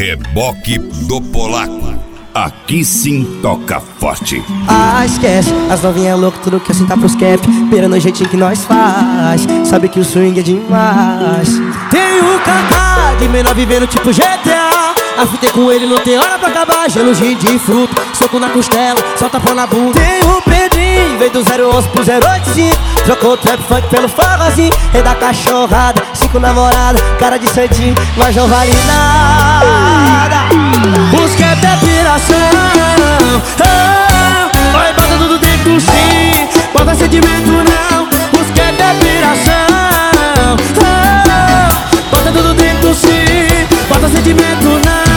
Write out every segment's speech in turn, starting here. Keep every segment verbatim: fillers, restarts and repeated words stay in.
Reboque do Polaco. Aqui sim toca forte. Ah, esquece, as novinhas loucas, tudo que assim tá pros cap. Pera no jeitinho que nós faz, sabe que o swing é demais. Tem o Kaká de menor vivendo tipo G T A. Afitei com ele, não tem hora pra acabar. Gelo de fruto, soco na costela, solta pão na bunda. Tem o Pedrinho, veio do zero onze pro zero oito cinco. Trocou o trap funk pelo forrozinho. Rei da cachorrada, cinco namoradas, cara de santinho, mas não vale nada. Os que é piração, oh, oi, bota tudo dentro sim, bota sentimento não. Os que é piração, oh, bota tudo dentro sim, bota sentimento não.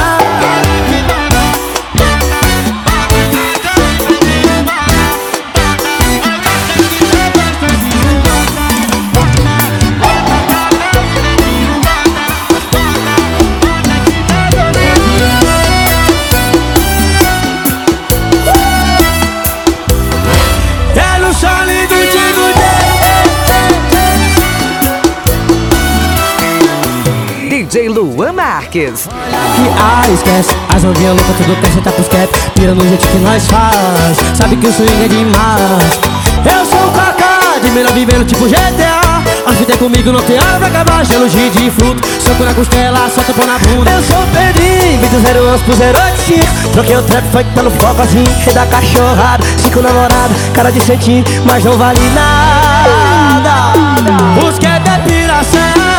D J Luan Marques. Que ah, esquece, as novinhas loucas, tudo quer sentar pros cap. Pira no jeito que nós faz, sabe que o swing é demais. Eu sou o Kaká, de menor vivendo tipo G T A. Afitei comigo, não tem hora pra acabar. Gelo de fruto, soco na costela, solta pão na bunda. Eu sou o Pedrinho, vim do zero onze pro zero oito cinco. Troquei o trap funk pelo focozinho. Rei da cachorrada, cinco namoradas, cara de santinho, mas não vale nada. Os que é piração,